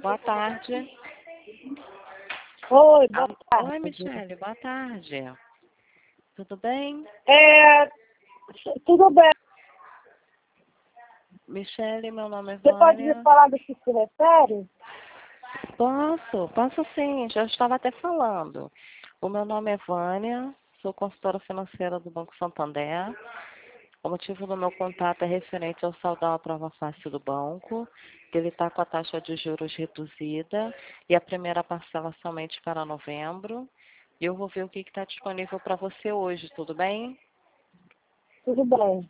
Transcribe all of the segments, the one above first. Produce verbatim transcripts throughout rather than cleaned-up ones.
Boa tarde. Oi, boa Ah, tarde. oi, Michele, boa tarde. Tudo bem? É, tudo bem. Michele, meu nome é Você pode me Vânia. falar do que se refere? Posso, posso sim, já estava até falando. O meu nome é Vânia, sou consultora financeira do Banco Santander. O motivo do meu contato é referente ao saldão à prova fácil do banco, que ele está com a taxa de juros reduzida e a primeira parcela somente para novembro. E eu vou ver o que está disponível para você hoje, tudo bem? Tudo bem.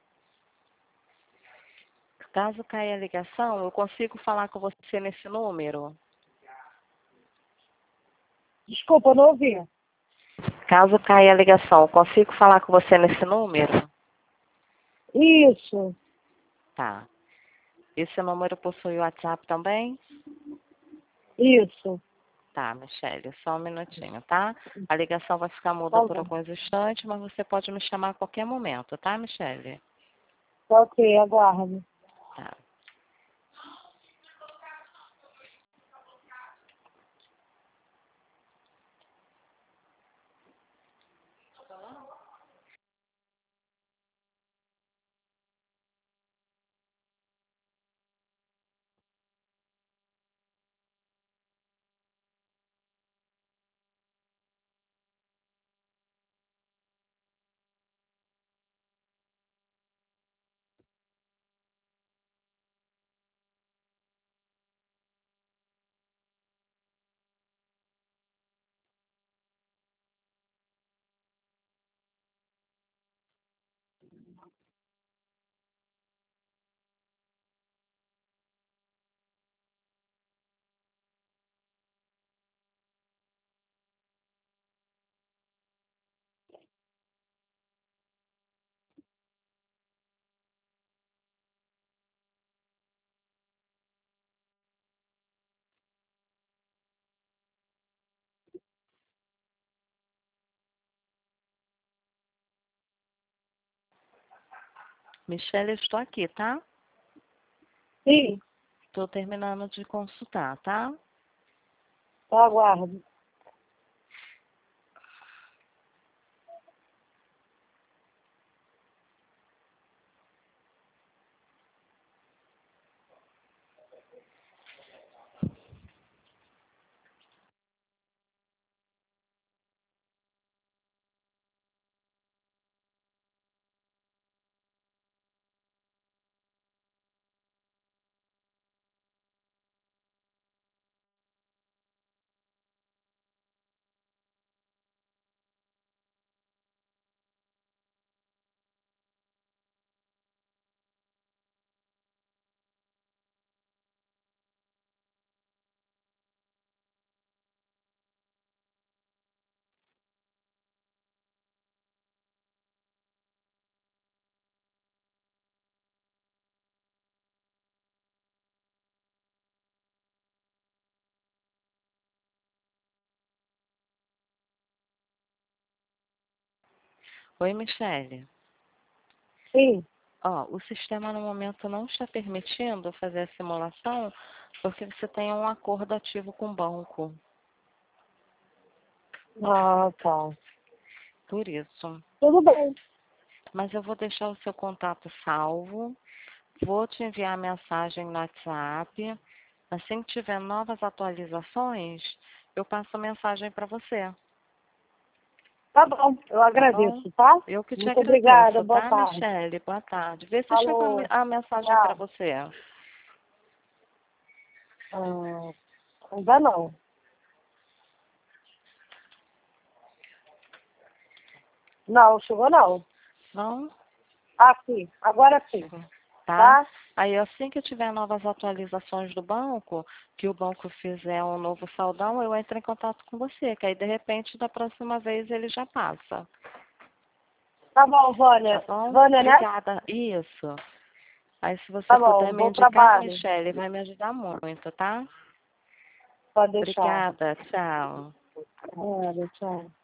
Caso caia a ligação, eu consigo falar com você nesse número? Desculpa, eu não ouvi. Caso caia a ligação, eu consigo falar com você nesse número? Isso, Tá. Esse número possui o WhatsApp também? isso. Tá, Michele, só um minutinho, tá? A ligação vai ficar muda Tá por bom. alguns instantes, mas você pode me chamar a qualquer momento, tá, Michele? Tá ok, aguardo. Tá. Michele, eu estou aqui, tá? Sim, Estou terminando de consultar, tá? tá, aguardo. Oi, Michele. Sim. Ó, o sistema no momento não está permitindo fazer a simulação porque você tem um acordo ativo com o banco. Ah, tá. Por isso. Tudo bem. Mas eu vou deixar o seu contato salvo. Vou te enviar a mensagem no WhatsApp. Assim que tiver novas atualizações, eu passo a mensagem para você. Tá bom, eu Tá bom? agradeço, tá? Eu que te Muito obrigada, agradeço, boa tá, tarde. Michele? Boa tarde. Vê se chegou a me- Falou, a mensagem para tchau. você. Ah, ainda não. Não, chegou não. Não? Ah, sim, agora sim, Chegou. Tá? tá? Aí assim que eu tiver novas atualizações do banco, que o banco fizer um novo saldão, eu entro em contato com você, que aí de repente da próxima vez ele já passa. Tá bom, Tá Vânia. bom? Vânia, né? Obrigada. Isso. Aí se você Tá puder bom, me bom indicar, trabalho. Michele, vai me ajudar muito, tá? Pode deixar. Obrigada. Tchau. Nada, tchau.